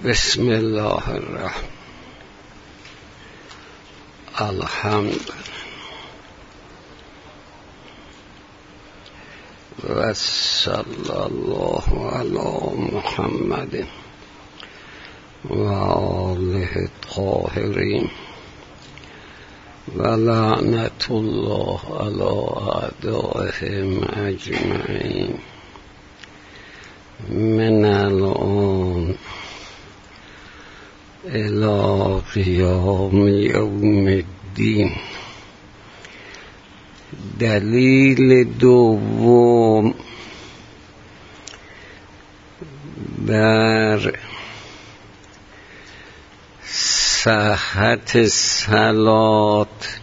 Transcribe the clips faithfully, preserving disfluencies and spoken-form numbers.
بسم الله الرحمن الحمد و صلی الله علی محمد و آله الطاهرین و لعنت الله علی اعدائهم اجمعین من الان الی قیام یوم الدین. دلیل دوم بر صحت صلات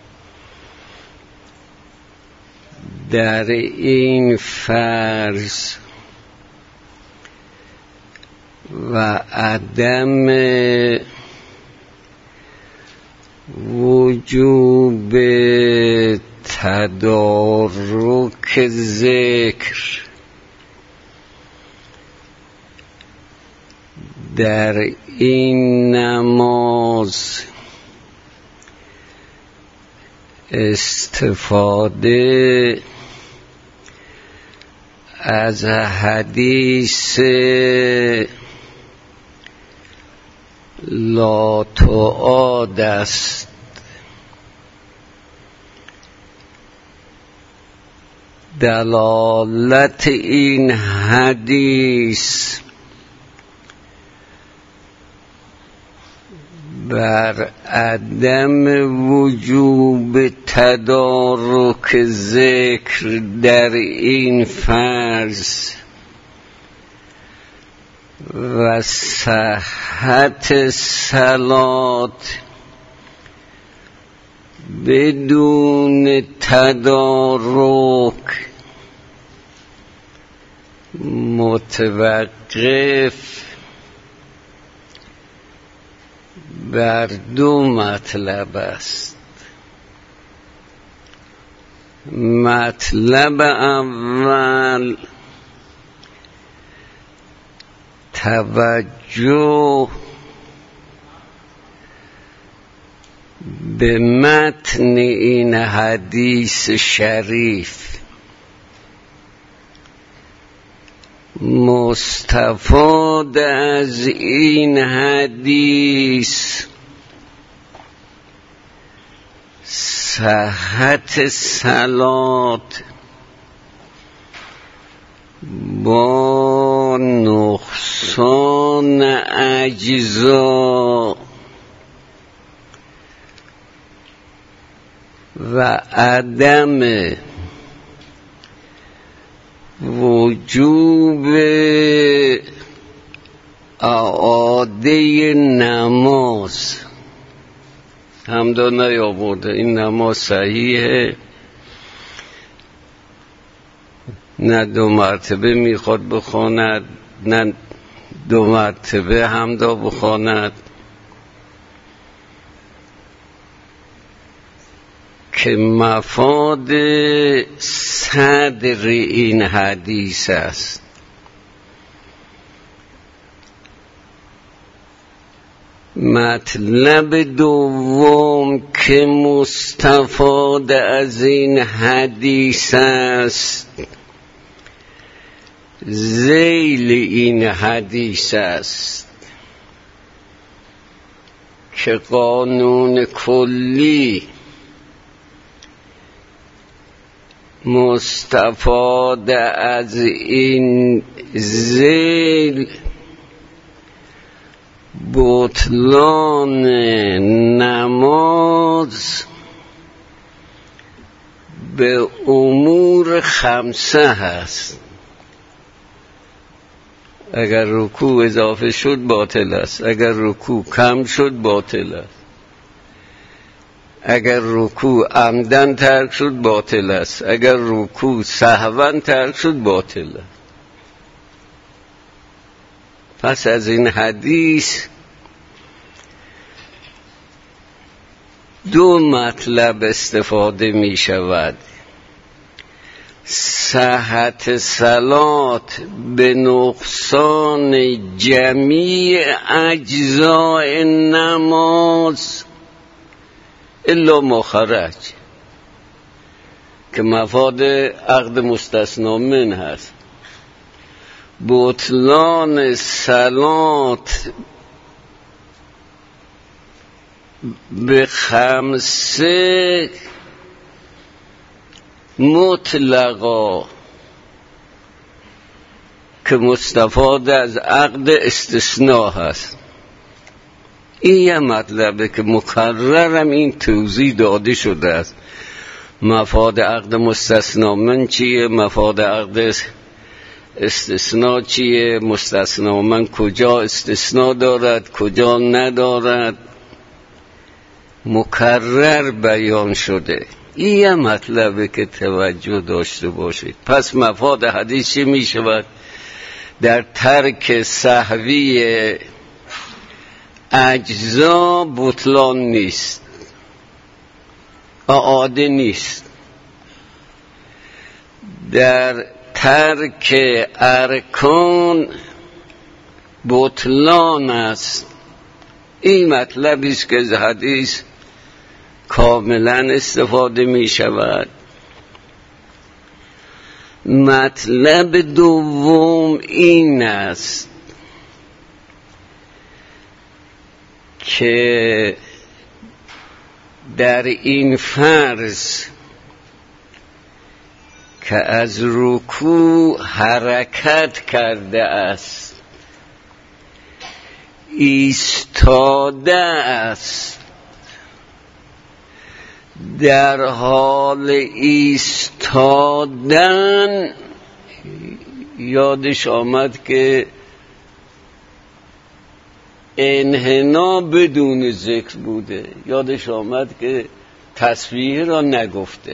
در این فرض و عدم وجوب تدارک ذکر در این نماز استفاده از حدیث لا تعاد است. دلالت این حدیث بر عدم وجوب تدارک ذکر در این فرض و صحت صلات بدون تدارک متوقف بر دو مطلب است. مطلب اول توجه به متن این حدیث شریف، مستفاد از این حدیث صحت صلات با نقصان اجزا و عدم وجوب اعاده نماز. حمدا نیاورده این نماز صحیحه، نه دو مرتبه میخواد بخواند نه دو مرتبه حمدا بخواند، که مفاد صدر این حدیث است. مطلب دوم که مستفاد از این حدیث است ذیل این حدیث است که قانون کلی مستفاد از این ذیل بطلان نماز به امور خمسه هست. اگر رکوع اضافه شد باطل است، اگر رکوع کم شد باطل است، اگر رکوع عمدن ترک شد باطل است، اگر رکوع سهوا ترک شد باطل است. پس از این حدیث دو مطلب استفاده می شود: صحت صلات به نقصان جمیع اجزاء نماز الا مخرج که مفاد عقد مستثنا من هست. بطلان صلات به خمسه مطلقا که مستفاد از عقد استثناء هست. این یه مطلبه که مکررم این توضیح داده شده است. مفاد عقد مستثنا من چیه، مفاد عقد استثناء چیه، مستثنا من کجا استثناء دارد کجا ندارد، مکرر بیان شده. این یه مطلبه که توجه داشته باشید. پس مفاد حدیث چی می شود؟ در ترک سهوی اجزا بطلان نیست، اعاده نیست. در ترک ارکان بطلان است. این مطلبی است که از حدیث کاملا استفاده می شود. مطلب دوم این است که در این فرض که از رکوع حرکت کرده است، ایستاده است، در حال ایستادن یادش آمد که انحنا بدون ذکر بوده، یادش آمد که تسبیح را نگفته.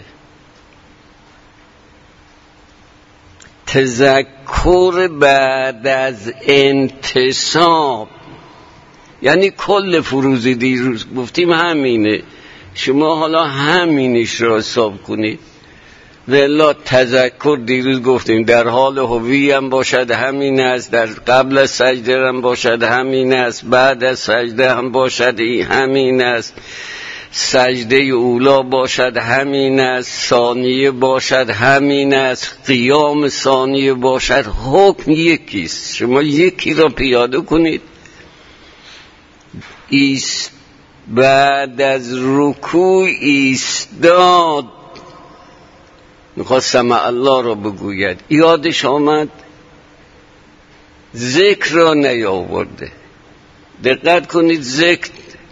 تذکر بعد از انتصاب یعنی کل فروض دیروز گفتیم همینه، شما حالا همینش را حساب کنید. والله تذکر دیروز گفتیم در حال هوی هم باشد همین است، در قبل از سجده هم باشد همین است، بعد از سجده هم باشد همین است، سجده اولا باشد همین است، ثانیه باشد همین است، قیام ثانیه باشد. حکم یکیست، شما یکی را پیاده کنید. ایست بعد از رکوع ایستاد، میخواست سمع الله را بگوید، یادش آمد ذکر را نیاورده. دقت کنید ذکر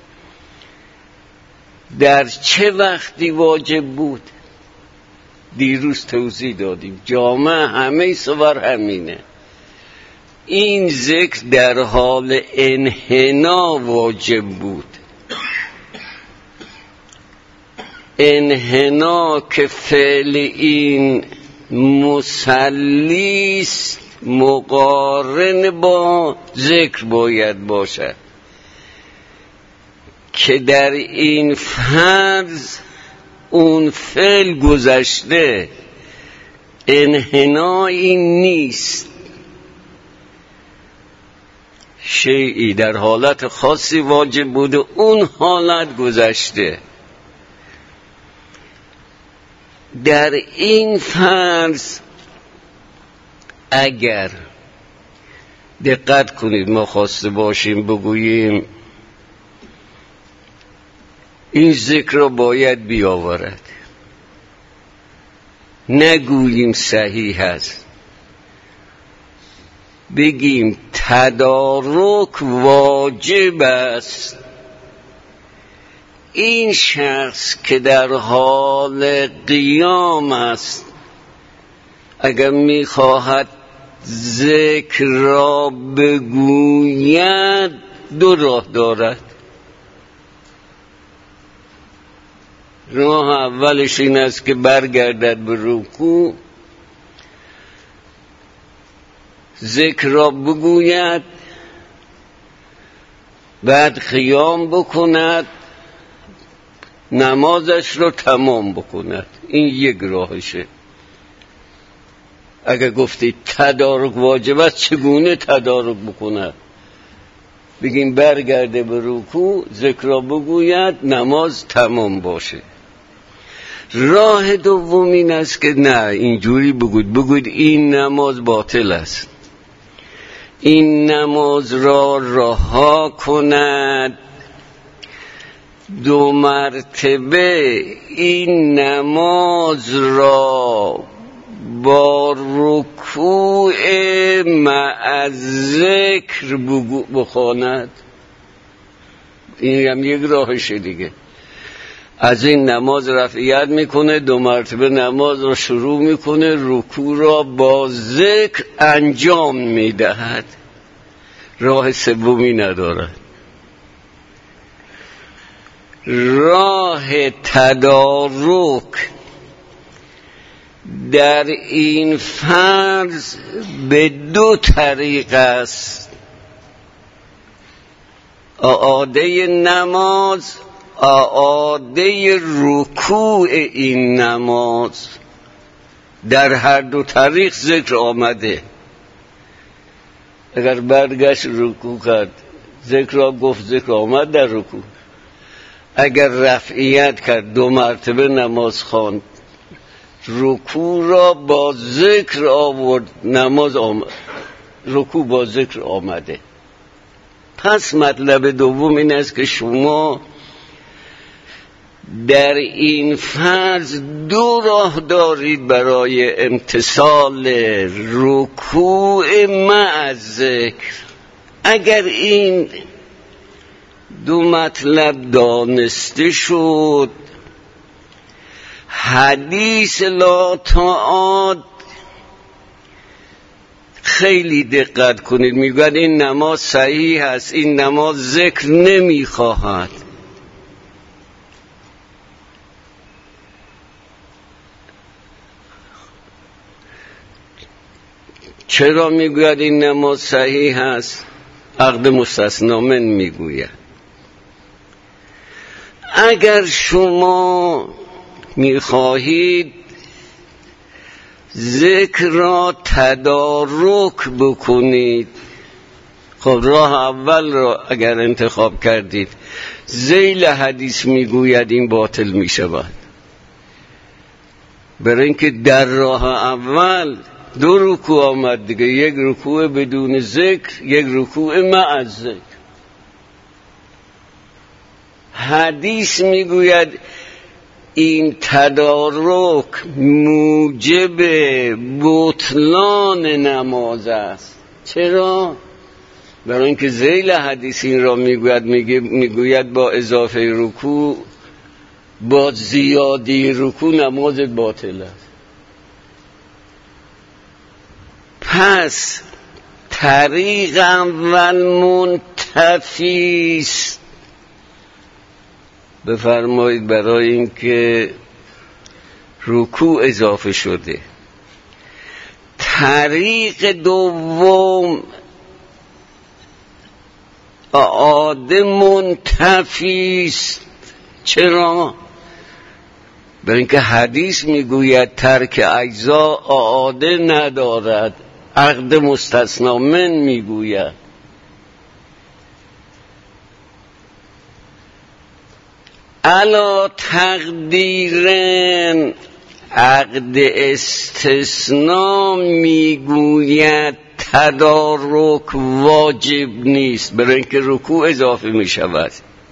در چه وقتی واجب بود؟ دیروز توضیح دادیم، جامعه همه سوار همینه. این ذکر در حال انحنا واجب بود. انحنا که فعل این مسلیست مقارن با ذکر باید باشد که در این فرض اون فعل گذشته، انحنایی نیست، شیئی در حالت خاصی واجب بوده، اون حالت گذشته. در این فرض اگر دقت کنید ما خواسته باشیم بگوییم این ذکر را باید بیاورد، نگوییم صحیح است، بگیم تدارک واجب است. این شخص که در حال قیام است اگر میخواهد ذکر را بگوید دو راه دارد. راه اولش این است که برگردد به رکوع، ذکر را بگوید، بعد قیام بکند، نمازش رو تمام بکند. این یک راهشه. اگر گفتید تدارک واجب است چگونه تدارک بکنه؟ بگیم برگرده به رکوع، ذکر بگوید، نماز تمام باشه. راه دوم این است که نه اینجوری بگوید، بگوید این نماز باطل است، این نماز را رها کند، دو مرتبه این نماز را با رکوع مع ذکر بخواند. این هم یک راهشه دیگه. از این نماز رفعیت میکنه، دو مرتبه نماز را شروع میکنه، رکوع را با ذکر انجام میدهد. راه سومی ندارد. راه تدارک در این فرض به دو طریق است: اعاده نماز، اعاده رکوع این نماز. در هر دو طریق ذکر آمده. اگر برگشت رکوع کرد، ذکر را گفت، ذکر آمد در رکوع. اگر رفعیت کرد، دو مرتبه نماز خواند، رکوع را با ذکر آورد، نماز آمد، رکوع با ذکر آمده. پس مطلب دوم این است که شما در این فرض دو راه دارید برای امتثال رکوع مع ذکر. اگر این دو مطلب دانسته شد، حدیث لا تعاد خیلی دقت کنید، میگوید این نماز صحیح است، این نماز ذکر نمیخواهد. چرا میگوید این نماز صحیح است؟ عقد مستثنا من میگوید اگر شما میخواهید ذکر را تدارک بکنید، خب راه اول را اگر انتخاب کردید، ذیل حدیث میگوید این باطل میشود. برای اینکه در راه اول دو رکوع آمد دیگه، یک رکوع بدون ذکر، یک رکوع مع ذکر. حدیث میگوید این تدارک موجب بطلان نماز است. چرا؟ برای اینکه ذیل حدیث این را میگوید، میگوید با اضافه رکوع، با زیادی رکوع نماز باطل است. پس طریق اول منتفیست. بفرمایید برای اینکه رکوع اضافه شده. طریق دوم اعاده منتفیست. چرا؟ برای اینکه حدیث میگوید ترک اجزا اعاده ندارد، عقد مستثنا من میگوید. علا تقدیرن عقد استثنا میگوید تدارک واجب نیست، برای اینکه رکوع اضافه می شود.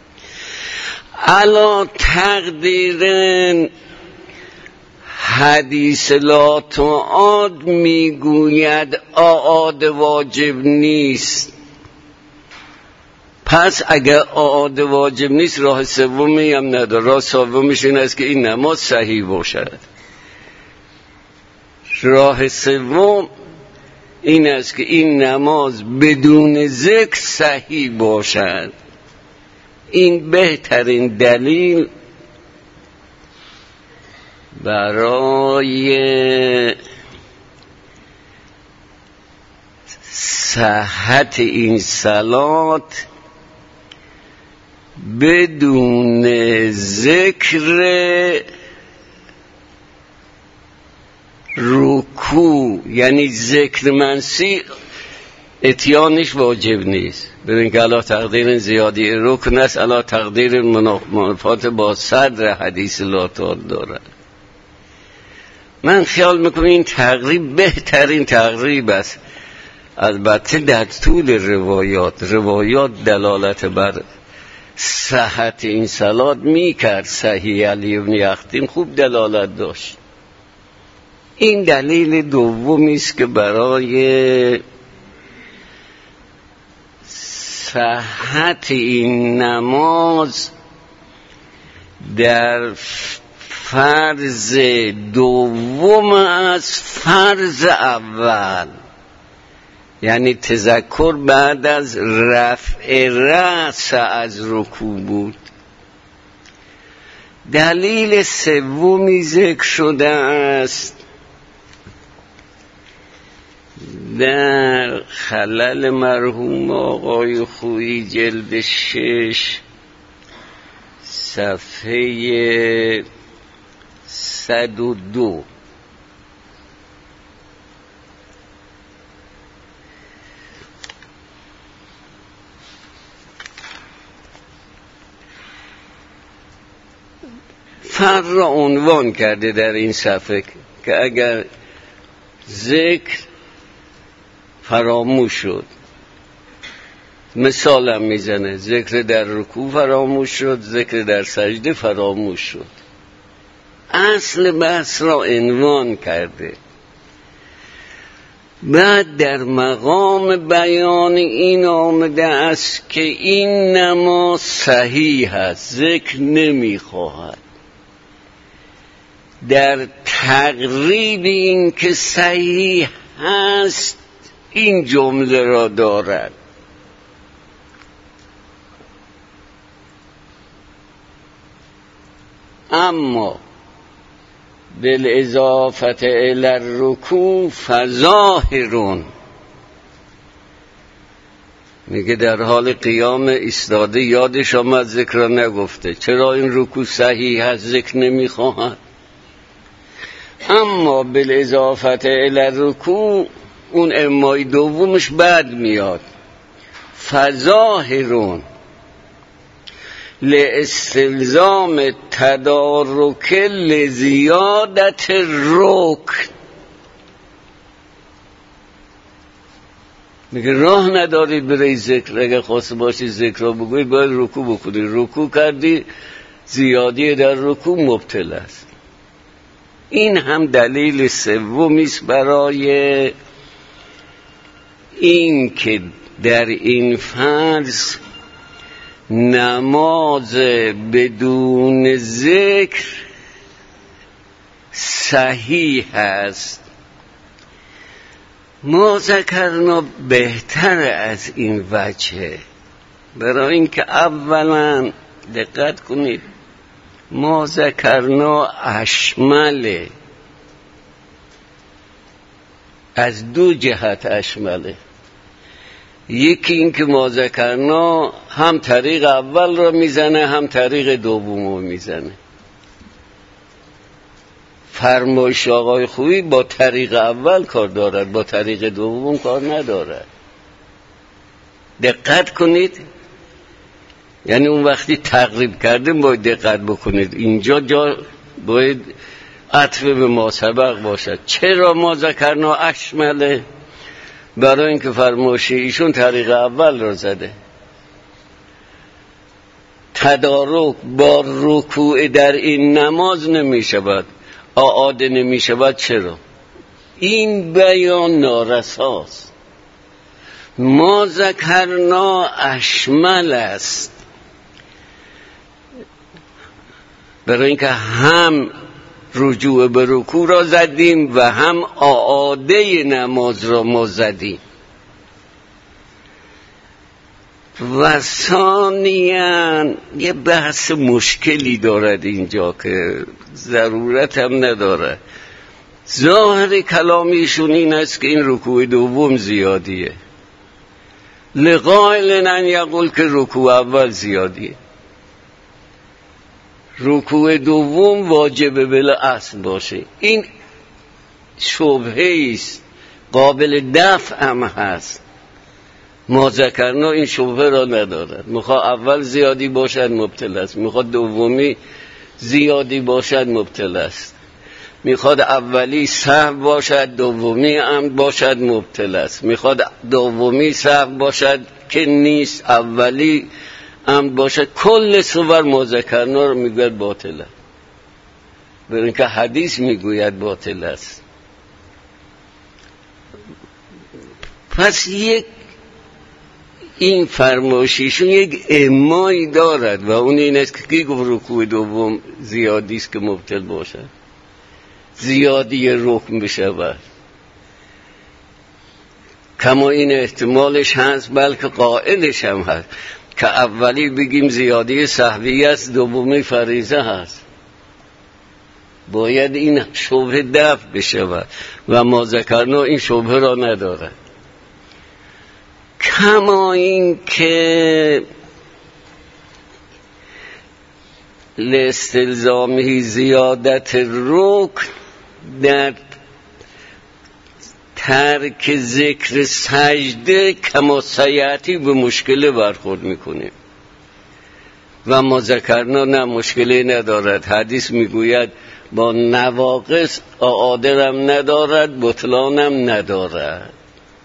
علا تقدیرن حدیث لا تعاد میگوید اعاده واجب نیست. پس اگر اعاده واجب نیست، راه سومی هم نداره. راه سومش این است که این نماز صحیح باشد. راه سوم این است که این نماز بدون ذکر صحیح باشد. این بهترین دلیل برای صحت این صلات بدون ذکر رکوع یعنی ذکر منسی اتیانش واجب نیست. ببین که علا تقدیر زیادی رکن است، علا تقدیر منافات با صدر حدیث لاتار داره. من خیال میکنم این تقریب بهترین تقریب است. البته در طول روایات روایات دلالت بر صحت این صلات میکرد. صحیح علی بن یختیم خوب دلالت داشت. این دلیل دومی است که برای صحت این نماز در فرض دوم از فرض اول، یعنی تذکر بعد از رفع رأس از رکوع بود. دلیل سومی ذکر شده است در خلل مرحوم آقای خویی جلد شش صفحه صد و دو. فرض را عنوان کرده در این صفحه که اگر ذکر فراموش شد، مثال هم میزنه، ذکر در رکوع فراموش شد، ذکر در سجده فراموش شد، اصل بحث را عنوان کرده. بعد در مقام بیان این آمده است که این نماز صحیح است، ذکر نمیخواهد. در تقریب این که صحیح هست این جمله را دارد: اما بالاضافت الی الرکوع فظاهرون. میگه در حال قیام ایستاده یادش آمد ذکر را نگفته. چرا این رکوع صحیح هست ذکر نمیخواهد؟ اما بالاضافت الی الرکوع اون امای دومش بعد میاد. فظاهرون لاستلزام تدارک لزیادت رکن. میگه راه ندارید برای ذکر. اگر خواسته باشی ذکر را بگوید باید رکوع بکنی. رکوع کردی، زیادی در رکوع مبتل است. این هم دلیل سومی است برای این که در این فرض نماز بدون ذکر صحیح است. ما ذکرنا بهتر از این وجه، برای اینکه اولا دقت کنید ما ذکرنا اشمله، از دو جهت اشمله. یکی این که ما ذکرنا هم طریق اول را میزنه هم طریق دوم را میزنه. فرمایش آقای خویی با طریق اول کار دارد، با طریق دوم کار ندارد. دقت کنید، یعنی اون وقتی تقریب کردیم باید دقت بکنید. اینجا جا باید عطف به ما سبق باشد. چرا ما ذکرنا اشمله؟ برای اینکه فرمایش ایشون طریق اول را زده. تدارک با رکوع در این نماز نمی شود، اعاده نمی شود. چرا؟ این بیان نارساست. ما ذکرنا اشمل است، برای اینکه هم رجوع به رکوع را زدیم و هم اعاده نماز را ما زدیم. و ثانیاً یه بحث مشکلی دارد اینجا که ضرورت هم نداره. ظاهر کلامیشون این است که این رکوع دوم زیادیه، لقائل ان یقول که رکوع اول زیادیه. رکوع دوم واجب بالاصل باشه. این شبهه است، قابل دفع هم هست. ما ذکرنا این شبهه را ندارد. میخواد اول زیادی باشد مبتلا است، میخواد دومی زیادی باشد مبتلا است، میخواد اولی سهو باشد دومی عمد باشد مبتلا است، میخواد دومی سهو باشد که نیست اولی عمد باشد. کل صور ما ذکرنا رو میگوید باطله، برای اینکه حدیث میگوید باطل است. پس یک این فرمایشیشون یک اعمایی دارد و اون این است که کی گفت رکوع دوم زیادی است که مبتل باشد، زیادی رکن بشود. کما این احتمالش هست بلکه قائلش هم هست که اولی بگیم زیادی سهوی است، دومی فریضه هست. باید این شبهه دفع بشود و ما ذکرنا این شبهه را ندارد. کما این که لاستلزامه زیادت رکن در ترک ذکر سجده کما سیعتی به مشکل برخورد میکنه و ما ذکرنا نه مشکلی ندارد. حدیث میگوید با نواقص آدرم ندارد بطلانم ندارد.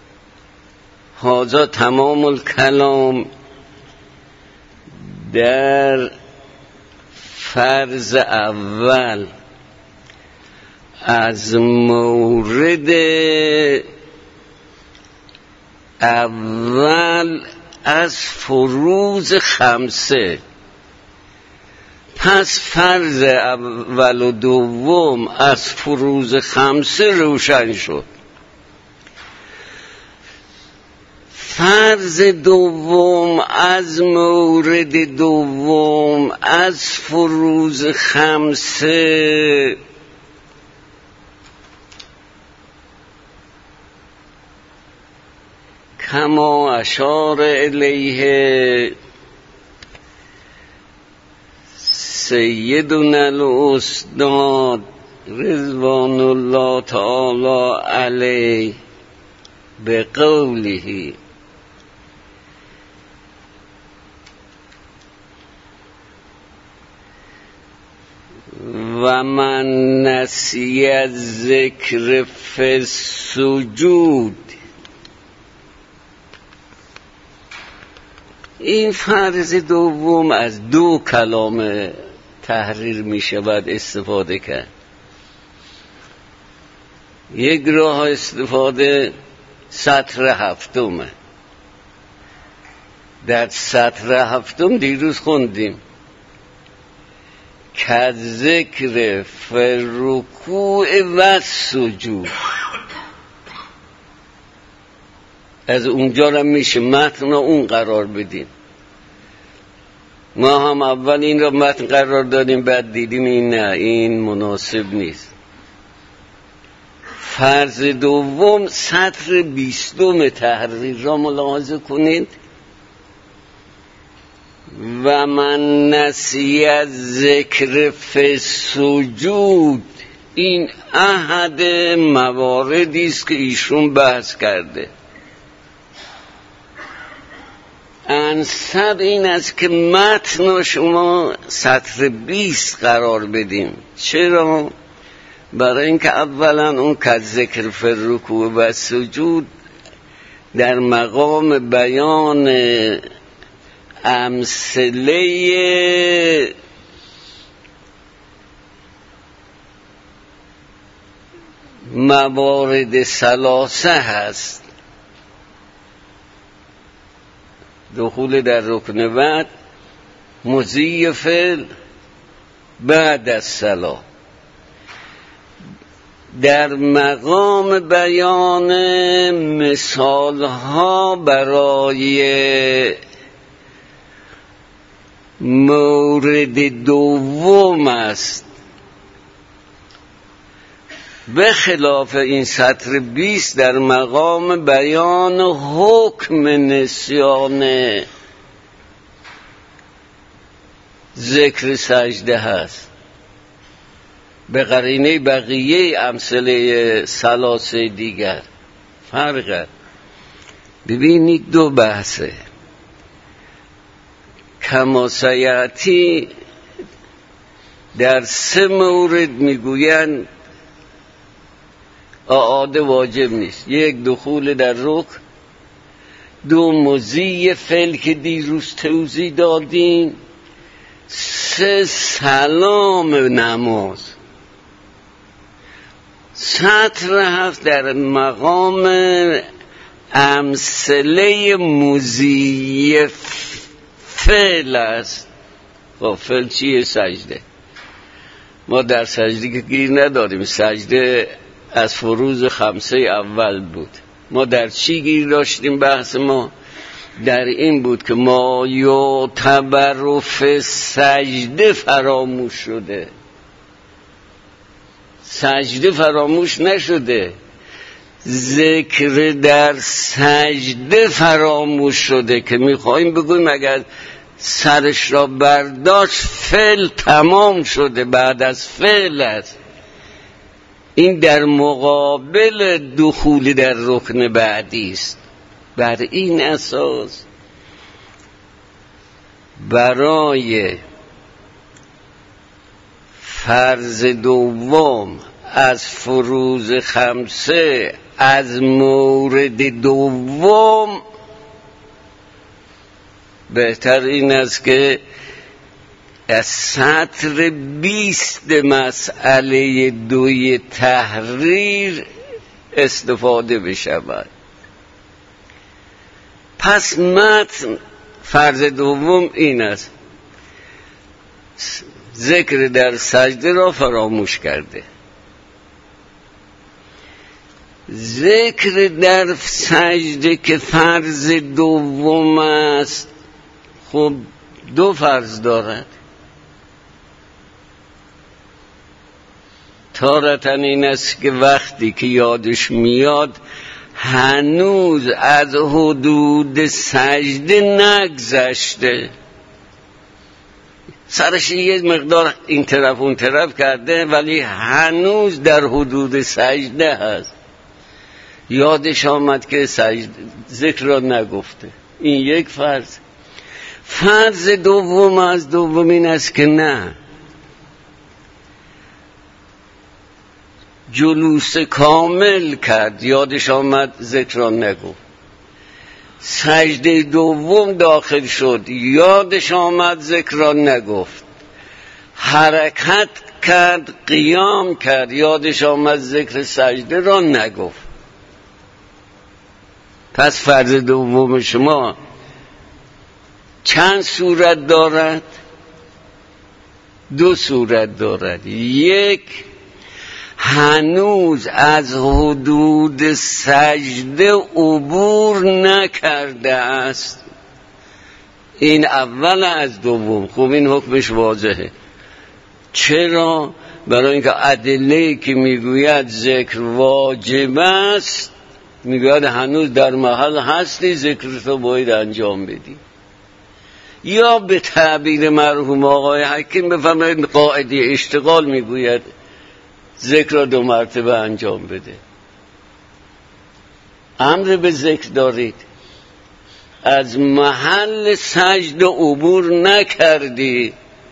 هذا تمام الکلام در فرض اول از مورد اول از فروض خمسه. پس فرض اول و دوم از فروض خمسه روشن شد. فرض دوم از مورد دوم از فروض خمسه کما اشار الیه سیدنا الاستاد رضوان الله تعالی علیه به قوله و من نسی الذکر فی السجود. این فرض دوم از دو کلام تحریر می شود استفاده کرد. یک راه استفاده سطر هفتمه. در سطر هفتم دیروز خوندیم که ذکر فرکوع و سجود. از اونجا را میشه متن اون قرار بدیم. ما هم اول این را متن قرار دادیم بعد دیدیم این نه این مناسب نیست. فرض دوم سطر بیستم تحریر را ملاحظه کنید. و من نسی از ذکر فی سجود. این احد مواردی است که ایشون بحث کرده. انسب این است که متن شما سطر بیست قرار بدیم. چرا؟ برای اینکه اولا اون که ذکر فی الرکوع و سجود در مقام بیان امثله موارد ثلاثه هست. دخول در رکن بعد، مضی فعل بعد از صلاح. در مقام بیان مثال ها برای مورد دوم است. به خلاف این سطر بیست در مقام بیان حکم نسیان ذکر سجده هست. به قرینه بقیه امثله ثلاثه دیگر فرق. ببینید دو بحثه. کما سیاتی در سه مورد میگویند اعاده واجب نیست. یک، دخول در رکن. دو، مضی فعل که دیروز توضیح دادیم. سه، سلام نماز. سطر هفت در مقام امثله مضی فعل است. خب فعل چیه؟ سجده. ما در سجده که گیر نداریم، سجده از فروض خمسه اول بود. ما در چی گیر داشتیم؟ بحث ما در این بود که ما یعتبر فی سجده فراموش شده. سجده فراموش نشده، ذکر در سجده فراموش شده که میخواییم بگویم اگر سرش را برداشت فعل تمام شده، بعد از فعل است. این در مقابل دخول در رکن بعدی است. بر این اساس برای فرض دوم از فروض خمسه از مورد دوم بهتر این است که از سطر بیست مسئله دوی تحریر استفاده بشود. پس متن فرض دوم این است: ذکر در سجده را فراموش کرده. ذکر در سجده که فرض دوم است، خب دو فرض دارد. تارة این است که وقتی که یادش میاد هنوز از حدود سجده نگذشته، سرش یه مقدار این طرف اون طرف کرده ولی هنوز در حدود سجده هست، یادش آمد که سجده ذکر را نگفته. این یک فرض. فرض دوم از دوم این است که نه، جلوس کامل کرد، یادش آمد ذکر را نگفت. سجده دوم داخل شد، یادش آمد ذکر را نگفت. حرکت کرد، قیام کرد، یادش آمد ذکر سجده را نگفت. پس فرض دوم شما چند صورت دارد؟ دو صورت دارد. یک، هنوز از حدود سجده عبور نکرده است. این اول از دوم. خب این حکمش واضحه. چرا؟ برای اینکه ادله که میگوید ذکر واجب است میگوید هنوز در محل هستی، ذکرتو باید انجام بدی. یا به تعبیر مرحوم آقای حکیم بفرمایید قاعده اشتغال میگوید ذکر را دو مرتبه انجام بده. امر به ذکر دارید، از محل سجد عبور نکردی،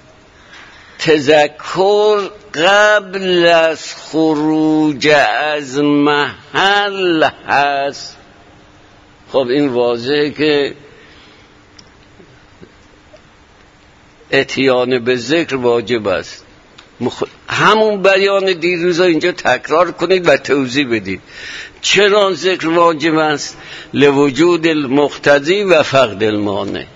تذکر قبل از خروج از محل هست. خب این واضحه که اتیان به ذکر واجب است. مخ... همون بیان دیروز اینجا تکرار کنید و توضیح بدید چرا ذکر واجب است. لوجود المقتضی و فقد المانع.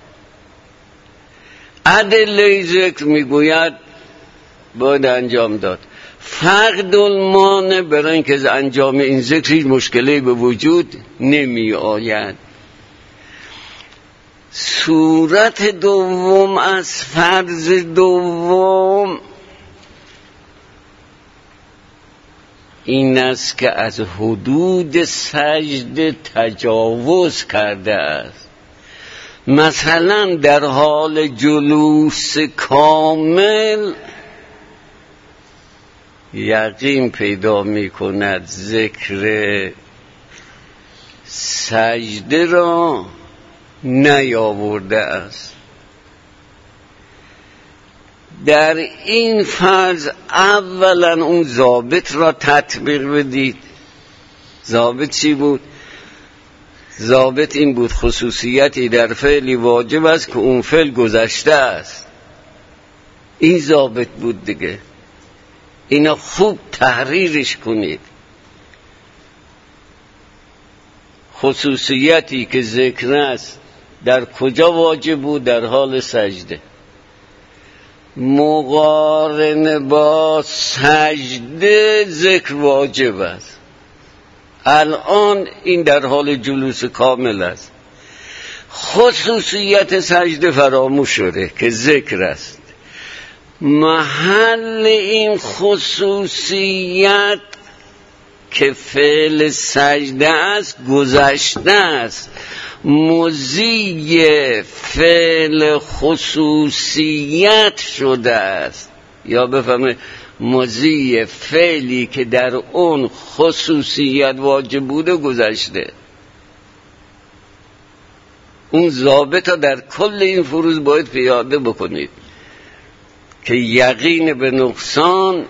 ادله ذکر میگوید باید انجام داد. فقد المانع برای اینکه انجام این ذکر هیچ مشکلی به وجود نمی آید. صورت دوم از فرض دوم این است که از حدود سجده تجاوز کرده است. مثلا در حال جلوس کامل یقین پیدا می کند ذکر سجده را نیاورده است. در این فرض اولا اون ضابط را تطبیق بدید. ضابط چی بود؟ ضابط این بود خصوصیتی در فعلی واجب است که اون فعل گذشته است. این ضابط بود دیگه. اینا خوب تحریرش کنید. خصوصیتی که ذکر است در کجا واجب بود؟ در حال سجده. مقارن با سجده ذکر واجب است. الان این در حال جلوس کامل است. خصوصیت سجده فراموش شده که ذکر است. محل این خصوصیت که فعل سجده است گذشته است. مضی فعل خصوصیت شده است. یا بفهمه مضی فعلی که در اون خصوصیت واجب بوده گذشته. اون ضابط در کل این فروض باید پیاده بکنید که یقین به نقصان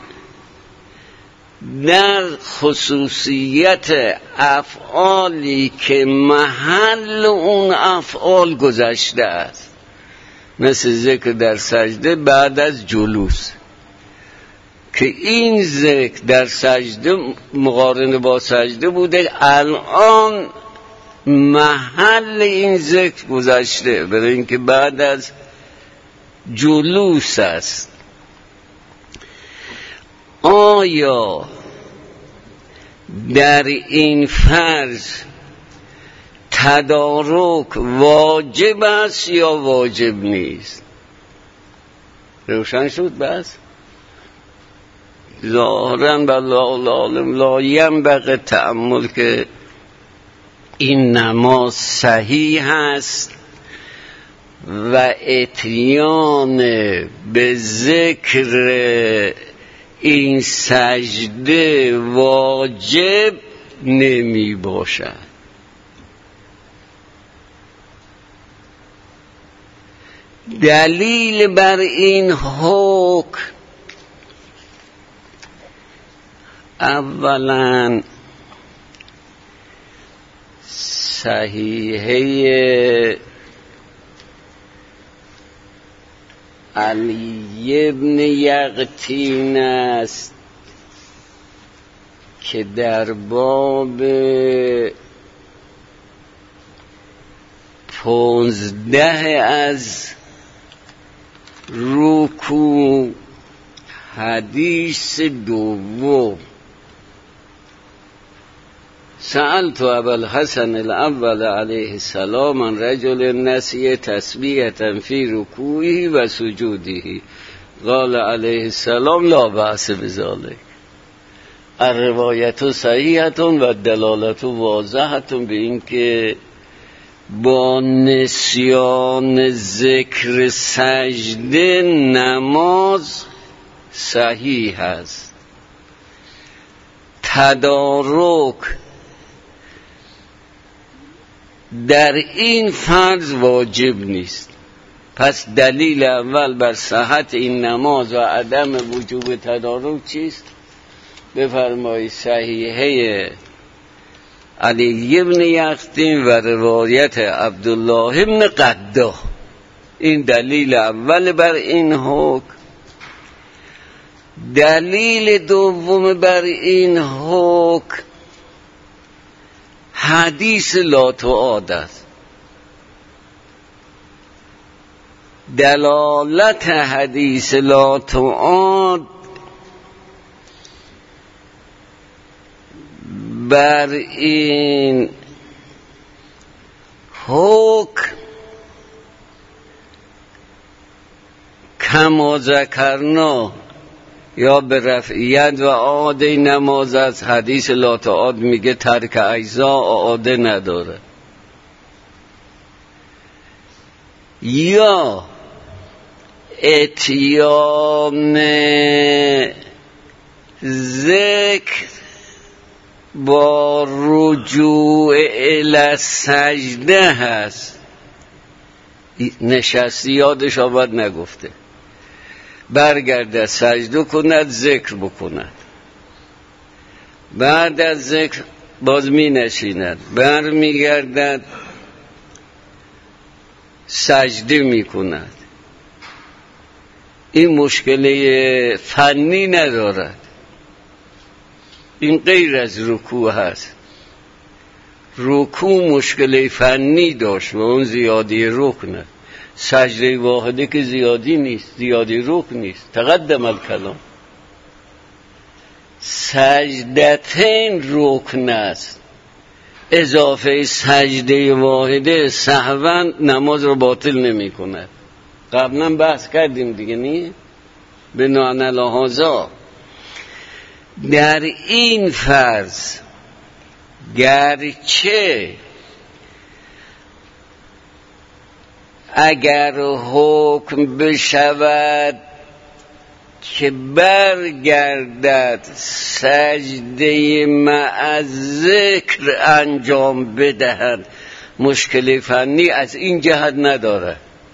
در خصوصیت افعالی که محل اون افعال گذشته است، مثل ذکر در سجده بعد از جلوس، که این ذکر در سجده مقارنه با سجده بوده، الان محل این ذکر گذشته، برای اینکه بعد از جلوس است. آیا در این فرض تدارک واجب است یا واجب نیست؟ روشن شد بس؟ ظاهراً بالله العالم لا ینبغی تأمل که این نماز صحیح است و اتیان به ذکر این سجده واجب نمی باشد. دلیل بر این حکم اولا صحیحه علی ابن یقطین است که در باب پونزده از رکوع حدیث دوم سألت ابا الحسن الاول علیه السلام عن رجل نسی تسبیحة فی رکوعه و سجوده قال علیه السلام لا بأس بذلک. الروایت صحیحة و دلالت واضحة به اینکه با نسیان ذکر سجده نماز صحیح است. تدارک در این فرض واجب نیست. پس دلیل اول بر صحت این نماز و عدم وجوب تدارک چیست؟ بفرمایید صحیحه علی ابن یقطین و روایت عبدالله ابن قداح. این دلیل اول بر این حکم. دلیل دوم بر این حکم حدیث لا تعاد است. دلالت حدیث لا تعاد بر این حکم کما ذکرنا یا به رفعیت و عاده نماز از حدیث لا تعاد میگه ترک اجزا عاده نداره، یا اتیان ذکر با رجوع الی سجده هست. نشستی یادش آمد نگفته برگرده سجده کند ذکر بکند، بعد از ذکر باز می نشیند، بر می گردد سجده می کند. این مشکل فنی ندارد، این غیر از رکوع هست. رکوع مشکل فنی داشت و اون زیادی رکنه. سجده واحده که زیادی نیست، زیادی رکن نیست. تقدم الکلام. سجدتین رکن است، اضافه سجده واحده سهوا نماز رو باطل نمی کند. قبلا بحث کردیم دیگه، نی؟ به نوع لحاظا در این فرض گرچه اگر حکم بشود که برگردد سجده مع ذکر انجام بدهد، مشکل فنی از این جهت نداره.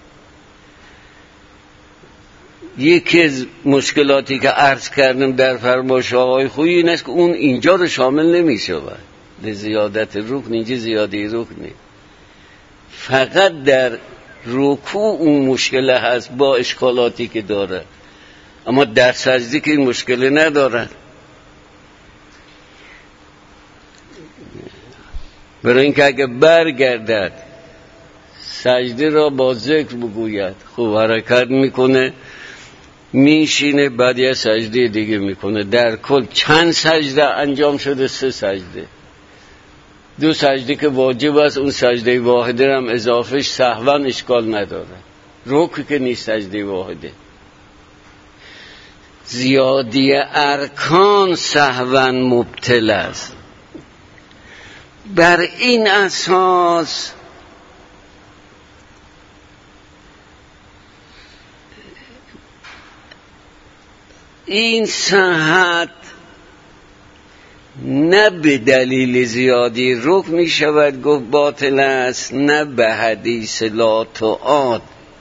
یکی از مشکلاتی که عرض کردم در فرمایش آقای خویی این است که اون اینجا رو شامل نمی شود. لزیادت رکن اینجا زیادی رکنی، فقط در رکوع اون مشکل هست با اشکالاتی که داره، اما در سجده که این مشکل نداره. برای اینکه اگه برگردد سجده را با ذکر بگوید، خوب حرکت میکنه میشینه، بعد یه سجده دیگه میکنه. در کل چند سجده انجام شده؟ سه سجده. دو سجده که واجب است، اون سجده واحده هم اضافهش سهوا اشکال نداره، رکن که نیست سجده واحده. زیادی ارکان سهوا مبطل است. بر این اساس این صحت نه به دلیل زیادی رکن می شود گفت باطل است، نه به حدیث لا تعاد.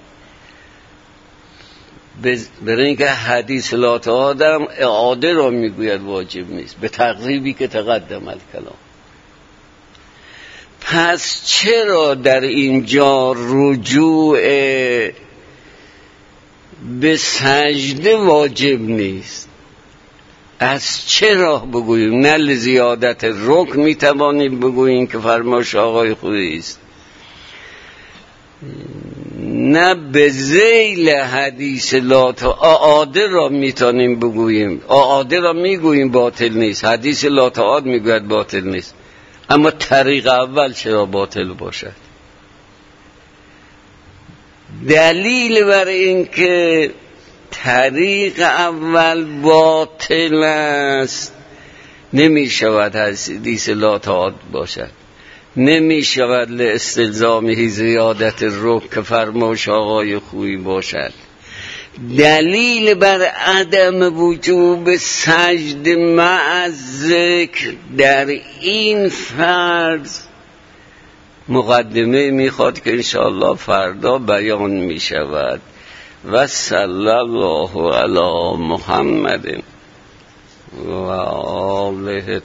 برای اینکه حدیث لا تعاد هم اعاده را می گوید واجب نیست، به تقریبی که تقدم الکلام. پس چرا در اینجا رجوع به سجده واجب نیست؟ از چه راه بگوییم؟ نه لزیادت رکن میتوانیم بگوییم که فرمایش آقای خویی است، نه به ذیل حدیث لا تعاده را میتونیم بگوییم. اعاده را میگوییم باطل نیست، حدیث لا تعاد میگوید باطل نیست، اما طریق اول چرا باطل باشد؟ دلیل بر این که طریق اول باطل است نمی شود حدیث لا تعاد باشد، نمی شود لاستلزامه زیادت رکن که فرمایش آقای خویی باشد. دلیل بر عدم وجوب سجد مع ذکر در این فرض مقدمه میخواد که انشاءالله فردا بیان میشود. و صلی الله علی محمد و آله